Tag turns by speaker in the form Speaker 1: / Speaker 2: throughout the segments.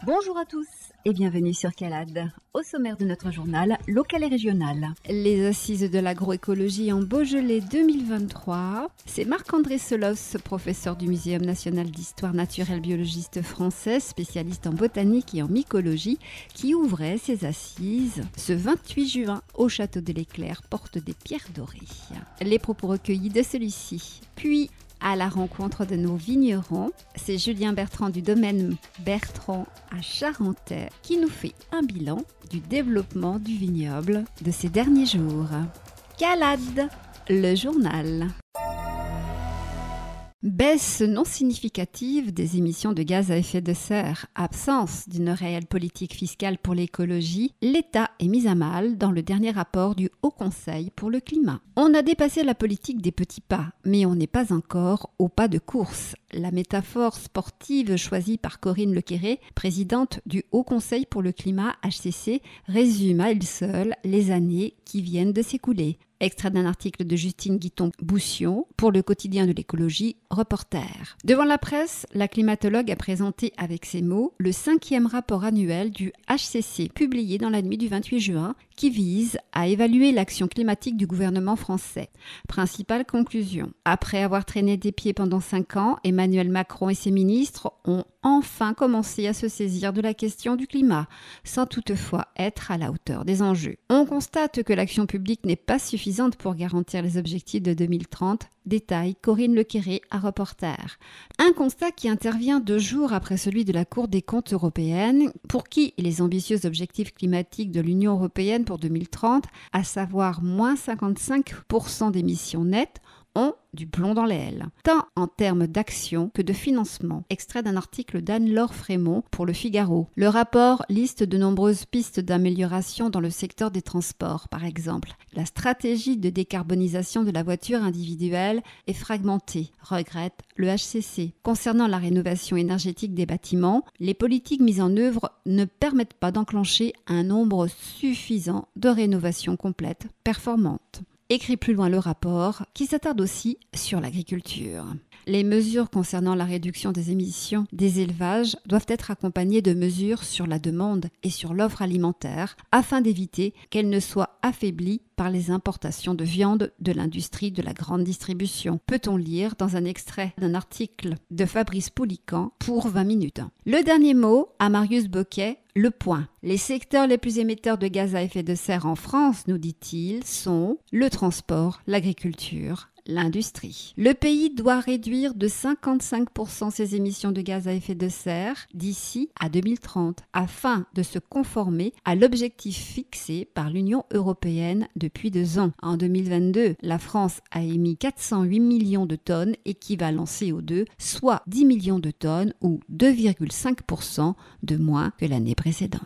Speaker 1: Bonjour à tous et bienvenue sur Calade. Au sommaire de notre journal local et régional. Les assises de l'agroécologie en Beaujolais 2023. C'est Marc-André Solos, professeur du Muséum national d'histoire naturelle biologiste français, spécialiste en botanique et en mycologie, qui ouvrait ses assises ce 28 juin au château de l'Éclair, porte des Pierres Dorées. Les propos recueillis de celui-ci. Puis, à la rencontre de nos vignerons, c'est Julien Bertrand du domaine Bertrand à Charentais qui nous fait un bilan du développement du vignoble de ces derniers jours. Calade, le journal. Baisse non significative des émissions de gaz à effet de serre, absence d'une réelle politique fiscale pour l'écologie, l'État est mis à mal dans le dernier rapport du Haut Conseil pour le climat. On a dépassé la politique des petits pas, mais on n'est pas encore au pas de course. La métaphore sportive choisie par Corinne Lequéré, présidente du Haut Conseil pour le climat HCC, résume à elle seule les années qui viennent de s'écouler. Extrait d'un article de Justine Guiton-Boussion pour le quotidien de l'écologie, Reporter. Devant la presse, la climatologue a présenté avec ces mots le 5e rapport annuel du HCC, publié dans la nuit du 28 juin, qui vise à évaluer l'action climatique du gouvernement français. Principale conclusion. Après avoir traîné des pieds pendant 5 ans, Emmanuel Macron et ses ministres ont enfin commencé à se saisir de la question du climat, sans toutefois être à la hauteur des enjeux. On constate que l'action publique n'est pas suffisante pour garantir les objectifs de 2030, détaille Corinne Lequéré à Reporter. Un constat qui intervient 2 jours après celui de la Cour des comptes européenne, pour qui les ambitieux objectifs climatiques de l'Union européenne pour 2030, à savoir moins 55% d'émissions nettes, ont du plomb dans les ailes, tant en termes d'action que de financement. Extrait d'un article d'Anne-Laure Frémont pour Le Figaro. Le rapport liste de nombreuses pistes d'amélioration dans le secteur des transports, par exemple. La stratégie de décarbonisation de la voiture individuelle est fragmentée, regrette le HCC. Concernant la rénovation énergétique des bâtiments, les politiques mises en œuvre ne permettent pas d'enclencher un nombre suffisant de rénovations complètes performantes. Écrit plus loin le rapport, qui s'attarde aussi sur l'agriculture. Les mesures concernant la réduction des émissions des élevages doivent être accompagnées de mesures sur la demande et sur l'offre alimentaire, afin d'éviter qu'elles ne soient affaiblies par les importations de viande de l'industrie de la grande distribution. Peut-on lire dans un extrait d'un article de Fabrice Poulican pour 20 minutes. Le dernier mot à Marius Boquet, Le Point. Les secteurs les plus émetteurs de gaz à effet de serre en France, nous dit-il, sont le transport, l'agriculture, l'industrie. Le pays doit réduire de 55% ses émissions de gaz à effet de serre d'ici à 2030, afin de se conformer à l'objectif fixé par l'Union européenne depuis 2 ans. En 2022, la France a émis 408 millions de tonnes équivalent CO2, soit 10 millions de tonnes ou 2,5% de moins que l'année précédente.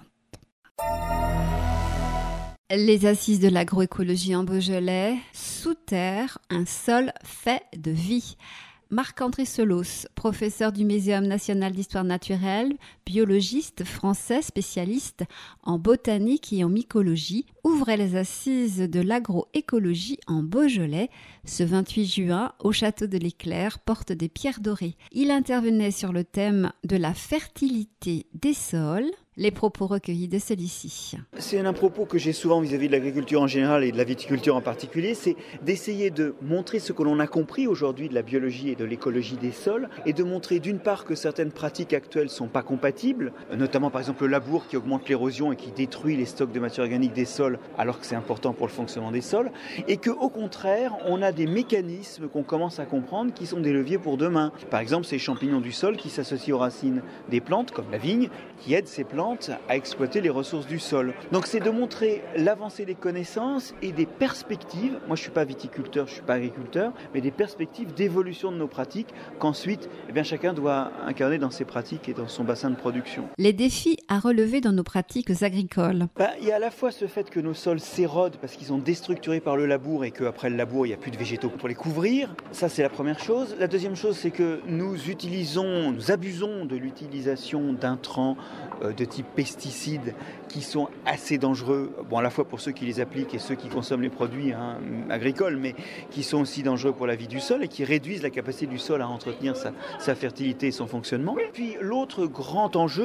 Speaker 1: Les assises de l'agroécologie en Beaujolais, sous terre, un sol fait de vie. Marc-André Solos, professeur du Muséum national d'histoire naturelle, biologiste français spécialiste en botanique et en mycologie, ouvrait les assises de l'agroécologie en Beaujolais ce 28 juin au château de l'Éclair, porte des Pierres Dorées. Il intervenait sur le thème de la fertilité des sols. Les propos recueillis de celui-ci.
Speaker 2: C'est un propos que j'ai souvent vis-à-vis de l'agriculture en général et de la viticulture en particulier, c'est d'essayer de montrer ce que l'on a compris aujourd'hui de la biologie et de l'écologie des sols, et de montrer d'une part que certaines pratiques actuelles ne sont pas compatibles, notamment par exemple le labour qui augmente l'érosion et qui détruit les stocks de matière organique des sols alors que c'est important pour le fonctionnement des sols, et qu'au contraire on a des mécanismes qu'on commence à comprendre qui sont des leviers pour demain. Par exemple ces champignons du sol qui s'associent aux racines des plantes comme la vigne, qui aident ces plantes à exploiter les ressources du sol. Donc c'est de montrer l'avancée des connaissances et des perspectives, moi je ne suis pas viticulteur, je ne suis pas agriculteur, mais des perspectives d'évolution de nos pratiques qu'ensuite chacun doit incarner dans ses pratiques et dans son bassin de production.
Speaker 1: Les défis à relever dans nos pratiques agricoles.
Speaker 2: Il y a à la fois ce fait que nos sols s'érodent parce qu'ils sont déstructurés par le labour et qu'après le labour il n'y a plus de végétaux pour les couvrir. Ça c'est la première chose. La deuxième chose c'est que nous abusons de l'utilisation d'intrants de type pesticides qui sont assez dangereux, à la fois pour ceux qui les appliquent et ceux qui consomment les produits agricoles, mais qui sont aussi dangereux pour la vie du sol et qui réduisent la capacité du sol à entretenir sa fertilité et son fonctionnement. Puis l'autre grand enjeu,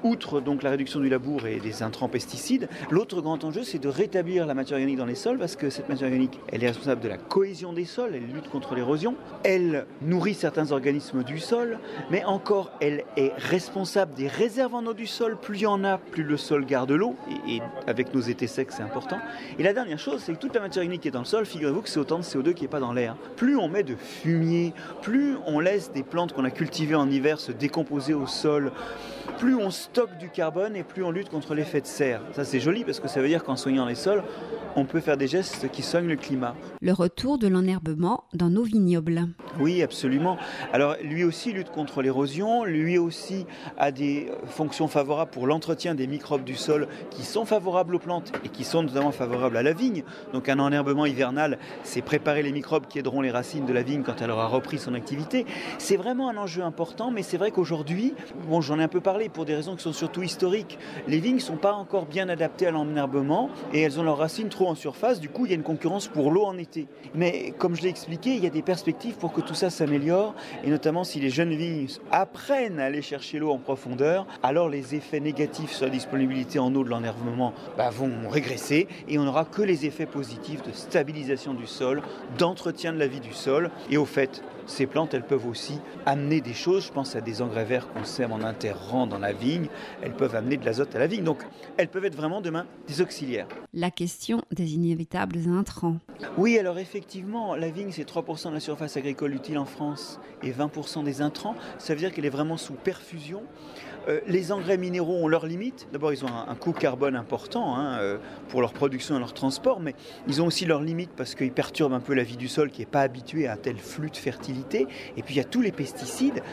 Speaker 2: outre donc la réduction du labour et des intrants pesticides, l'autre grand enjeu, c'est de rétablir la matière organique dans les sols, parce que cette matière organique, elle est responsable de la cohésion des sols, elle lutte contre l'érosion, elle nourrit certains organismes du sol, mais encore, elle est responsable des réserves en eau du sol. Plus il y en a, plus le sol garde l'eau, et avec nos étés secs, c'est important. Et la dernière chose, c'est que toute la matière organique qui est dans le sol, figurez-vous que c'est autant de CO2 qui n'est pas dans l'air. Plus on met de fumier, plus on laisse des plantes qu'on a cultivées en hiver se décomposer au sol, plus on stocke du carbone et plus on lutte contre l'effet de serre. Ça, c'est joli parce que ça veut dire qu'en soignant les sols, on peut faire des gestes qui soignent le climat.
Speaker 1: Le retour de l'enherbement dans nos vignobles.
Speaker 2: Oui, absolument. Alors, lui aussi lutte contre l'érosion, lui aussi a des fonctions favorables pour l'entretien des microbes du sol qui sont favorables aux plantes et qui sont notamment favorables à la vigne. Donc, un enherbement hivernal, c'est préparer les microbes qui aideront les racines de la vigne quand elle aura repris son activité. C'est vraiment un enjeu important, mais c'est vrai qu'aujourd'hui, j'en ai un peu parlé pour des raisons qui sont surtout historiques. Les vignes ne sont pas encore bien adaptées à l'enherbement et elles ont leurs racines trop en surface. Du coup, il y a une concurrence pour l'eau en été. Mais comme je l'ai expliqué, il y a des perspectives pour que tout ça s'améliore, et notamment si les jeunes vignes apprennent à aller chercher l'eau en profondeur, alors les effets négatifs sur la disponibilité en eau de l'enherbement vont régresser, et on n'aura que les effets positifs de stabilisation du sol, d'entretien de la vie du sol. Et au fait, ces plantes, elles peuvent aussi amener des choses. Je pense à des engrais verts qu'on sème en interrant dans la vigne. Elles peuvent amener de l'azote à la vigne. Donc, elles peuvent être vraiment demain des auxiliaires.
Speaker 1: La question des inévitables intrants.
Speaker 2: Oui, alors effectivement, la vigne, c'est 3% de la surface agricole utile en France et 20% des intrants. Ça veut dire qu'elle est vraiment sous perfusion. Les engrais minéraux ont leurs limites. D'abord, ils ont un coût carbone important pour leur production et leur transport, mais ils ont aussi leurs limites parce qu'ils perturbent un peu la vie du sol qui n'est pas habitué à un tel flux de fertilité. Et puis, il y a tous les pesticides.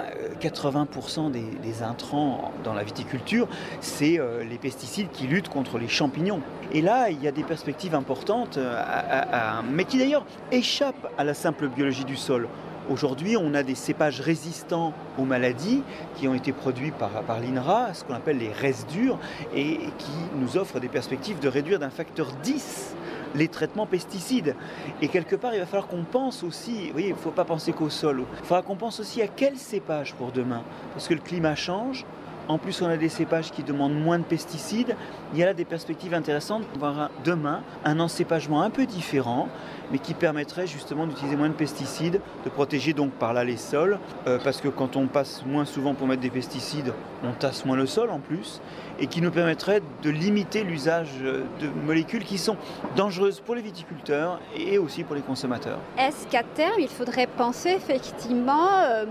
Speaker 2: 80% des intrants dans la viticulture, c'est les pesticides qui luttent contre les champignons. Et là, il y a des perspectives importantes, mais qui d'ailleurs échappent à la simple biologie du sol. Aujourd'hui, on a des cépages résistants aux maladies qui ont été produits par l'INRA, ce qu'on appelle les résidus, et qui nous offrent des perspectives de réduire d'un facteur 10 les traitements pesticides. Et quelque part, il va falloir qu'on pense aussi, vous voyez, il ne faut pas penser qu'au sol, il faudra qu'on pense aussi à quel cépage pour demain, parce que le climat change. En plus, on a des cépages qui demandent moins de pesticides. Il y a là des perspectives intéressantes pour avoir demain un encépagement un peu différent, mais qui permettrait justement d'utiliser moins de pesticides, de protéger donc par là les sols, parce que quand on passe moins souvent pour mettre des pesticides, on tasse moins le sol en plus, et qui nous permettrait de limiter l'usage de molécules qui sont dangereuses pour les viticulteurs et aussi pour les consommateurs.
Speaker 3: Est-ce qu'à terme, il faudrait penser effectivement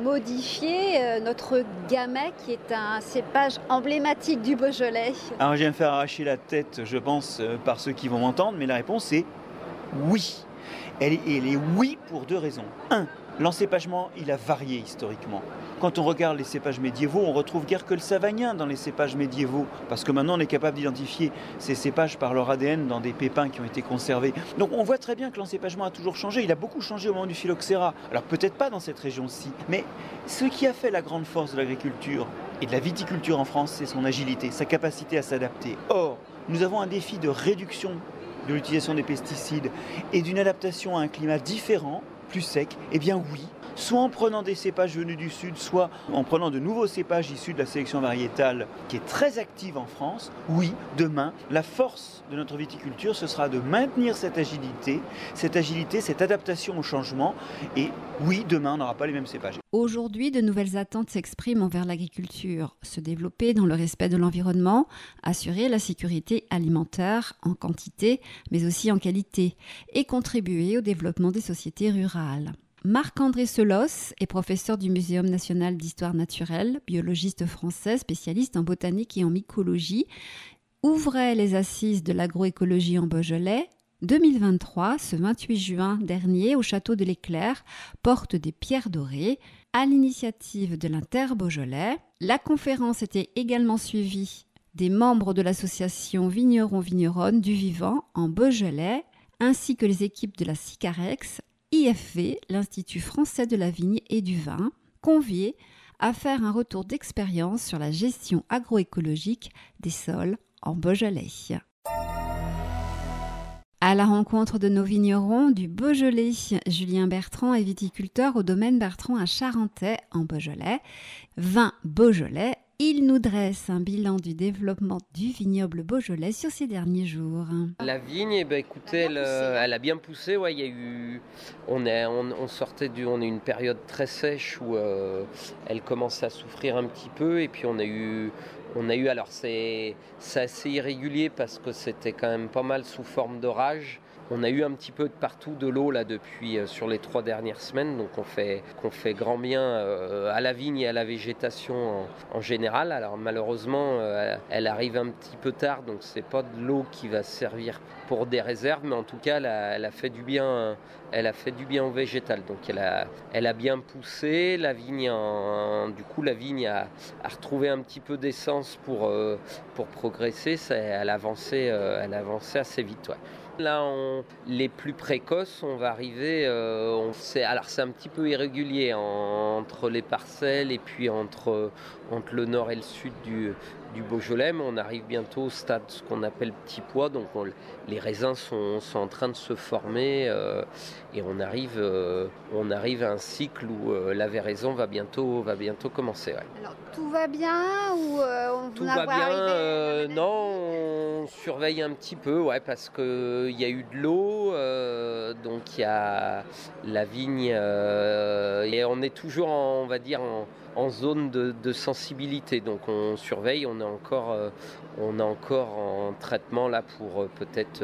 Speaker 3: modifier notre gamay, qui est un cépage emblématique du Beaujolais?
Speaker 2: Alors, je viens me faire arracher la tête, je pense, par ceux qui vont m'entendre, mais la réponse est oui. Elle est oui pour deux raisons. 1. L'encépagement, il a varié historiquement. Quand on regarde les cépages médiévaux, on retrouve guère que le savagnin dans les cépages médiévaux, parce que maintenant on est capable d'identifier ces cépages par leur ADN dans des pépins qui ont été conservés. Donc on voit très bien que l'encépagement a toujours changé. Il a beaucoup changé au moment du phylloxéra. Alors peut-être pas dans cette région-ci, mais ce qui a fait la grande force de l'agriculture et de la viticulture en France, c'est son agilité, sa capacité à s'adapter. Or, nous avons un défi de réduction de l'utilisation des pesticides et d'une adaptation à un climat différent, plus sec. Eh bien oui, soit en prenant des cépages venus du sud, soit en prenant de nouveaux cépages issus de la sélection variétale qui est très active en France. Oui, demain, la force de notre viticulture, ce sera de maintenir cette agilité, cette adaptation au changement. Et oui, demain, on n'aura pas les mêmes cépages.
Speaker 1: Aujourd'hui, de nouvelles attentes s'expriment envers l'agriculture. Se développer dans le respect de l'environnement, assurer la sécurité alimentaire en quantité, mais aussi en qualité, et contribuer au développement des sociétés rurales. Marc-André Selos est professeur du Muséum national d'histoire naturelle, biologiste français, spécialiste en botanique et en mycologie, ouvrait les assises de l'agroécologie en Beaujolais. 2023, ce 28 juin dernier, au château de l'Éclair, porte des pierres dorées, à l'initiative de l'Inter-Beaujolais. La conférence était également suivie des membres de l'association Vignerons-Vigneronnes du Vivant en Beaujolais, ainsi que les équipes de la SICAREX, IFV, l'Institut français de la vigne et du vin, conviés à faire un retour d'expérience sur la gestion agroécologique des sols en Beaujolais. À la rencontre de nos vignerons du Beaujolais, Julien Bertrand est viticulteur au domaine Bertrand à Charentais en Beaujolais. Vin Beaujolais, Il nous dresse un bilan du développement du vignoble beaujolais sur ces derniers jours.
Speaker 4: La vigne, écoutez, elle a bien poussé. Ouais, il y a eu, on a eu une période très sèche où elle commençait à souffrir un petit peu, et puis on a eu, alors c'est assez irrégulier parce que c'était quand même pas mal sous forme d'orage. On a eu un petit peu de partout de l'eau là depuis sur les 3 dernières semaines, donc on fait grand bien à la vigne et à la végétation en général. Alors malheureusement, elle arrive un petit peu tard, donc c'est pas de l'eau qui va servir pour des réserves, mais en tout cas, elle a fait du bien. Elle a fait du bien au végétal, donc elle a bien poussé. La vigne a retrouvé un petit peu d'essence pour progresser. Elle avançait assez vite. Ouais. Là, les plus précoces, on va arriver. C'est un petit peu irrégulier entre les parcelles et puis entre le nord et le sud du Beaujolais, mais on arrive bientôt au stade ce qu'on appelle petit pois, donc les raisins sont en train de se former et on arrive à un cycle où la véraison va bientôt commencer. Ouais.
Speaker 3: Alors tout va bien ou
Speaker 4: tout va bien non, on surveille un petit peu, ouais, parce qu'il y a eu de l'eau, donc il y a la vigne et on est toujours en zone de sensibilité, donc on surveille. On est encore en traitement là pour peut-être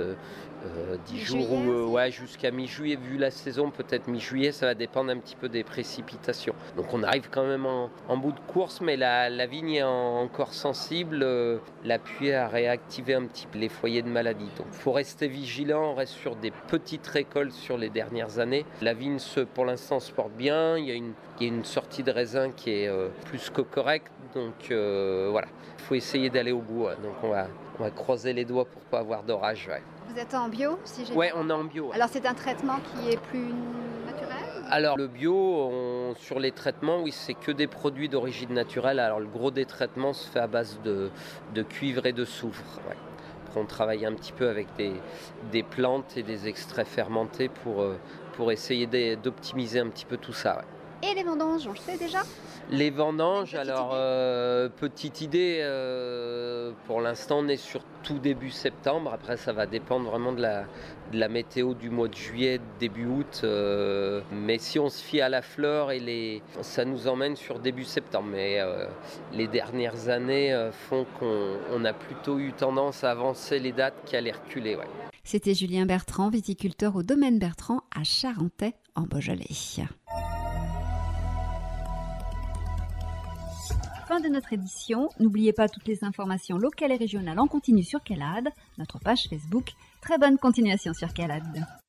Speaker 4: 10 jours ou jusqu'à mi-juillet, vu la saison, peut-être mi-juillet, ça va dépendre un petit peu des précipitations. Donc on arrive quand même en bout de course, mais la vigne est encore sensible. La pluie a réactivé un petit peu les foyers de maladie. Donc il faut rester vigilant, on reste sur des petites récoltes sur les dernières années. La vigne pour l'instant se porte bien, il y a une sortie de raisin qui est plus que correcte, donc voilà, il faut essayer d'aller au bout. Donc on va croiser les doigts pour pas avoir d'orage. Ouais.
Speaker 3: Vous êtes en bio, si j'ai
Speaker 4: Ouais, on est en bio. Ouais.
Speaker 3: Alors c'est un traitement qui est plus naturel ?
Speaker 4: Alors le bio, sur les traitements, oui, c'est que des produits d'origine naturelle. Alors le gros des traitements se fait à base de cuivre et de soufre. Ouais. Après, on travaille un petit peu avec des plantes et des extraits fermentés pour essayer d'optimiser un petit peu tout ça. Ouais.
Speaker 3: Et les vendanges, on le sait déjà ?
Speaker 4: Les vendanges, petite idée, pour l'instant on est sur tout début septembre. Après ça va dépendre vraiment de la météo du mois de juillet, début août. Mais si on se fie à la fleur, ça nous emmène sur début septembre. Mais les dernières années font qu'on a plutôt eu tendance à avancer les dates qu'à les reculer. Ouais.
Speaker 1: C'était Julien Bertrand, viticulteur au domaine Bertrand à Charentais en Beaujolais. Fin de notre édition. N'oubliez pas toutes les informations locales et régionales en continu sur Calade, notre page Facebook. Très bonne continuation sur Calade.